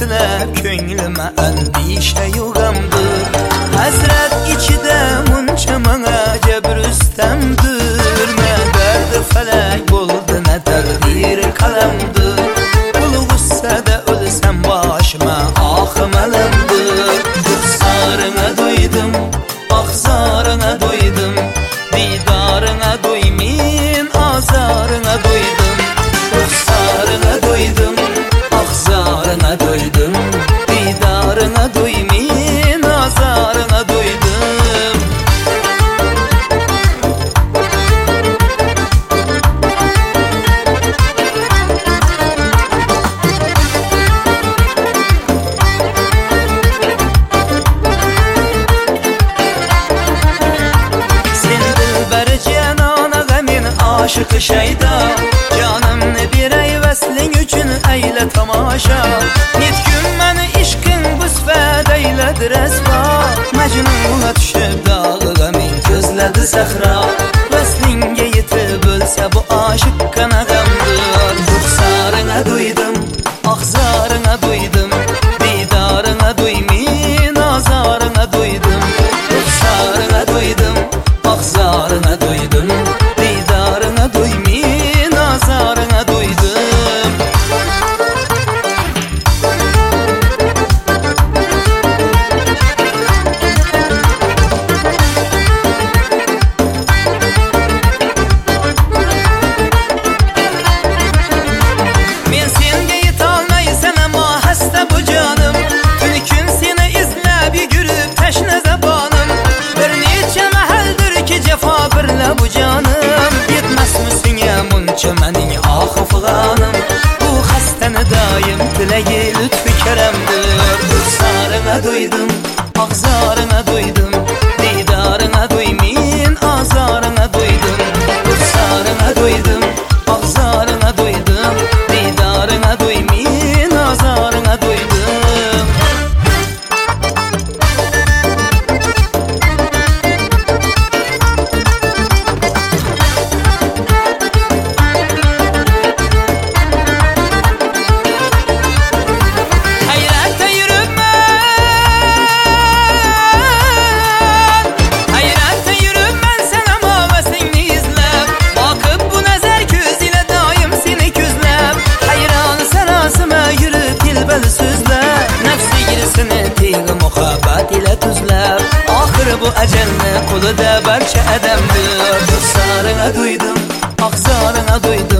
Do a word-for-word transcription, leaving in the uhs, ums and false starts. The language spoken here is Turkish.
tilep köynülüme endişe yugamdır. Hazret içide munça mana cebrüstemdir. Ne derdi felek buldu ne takdir kalemdir. Ulu gussada ölsem başıma ahım elemdir. Ruhsarına doydum, ahzarına doydum, didarına doymin, azarına doydum. Ruhsarına doydum, ahzarına doydum, didarına doymin, azarına doydum. Aşık şeyda canımını bir eyveslin üçün eyle tamaşa. Nitgün məni işqin bu sifət eylədir əsba. Məcnuna düşüb dağı qəmin gözlədi səxra. Vəslingə yetib ölsə bu aşıq qana qəmdir. Ruxsarına doydum, axzarına doydum, didarına doymin, azarına doydum. Ruxsarına doydum, axzarına doydum, didarına doymin, azarına doydum. Men senga yetolmaysan ammo hasta bu canım. Tuni kun seni izlab yugurib tashna zabonim. Bir necha mahaldir ki jafo birla bu canım. Yetmasmi senga muncha mening ohi fig'onim. Bu xastani doim tilagi lutfi karamdir. Ruxsarına doydum, axzarına doydum, didarına doymin, azarına doydum. Ruxsarına doydum, axzarına doydum, didarına doymin, azarına doydum. Muhabbat ile tuzlar ahir bu ajalni qo'lida barcha adamdir. Ruxsarına doydum, axzarına doydum,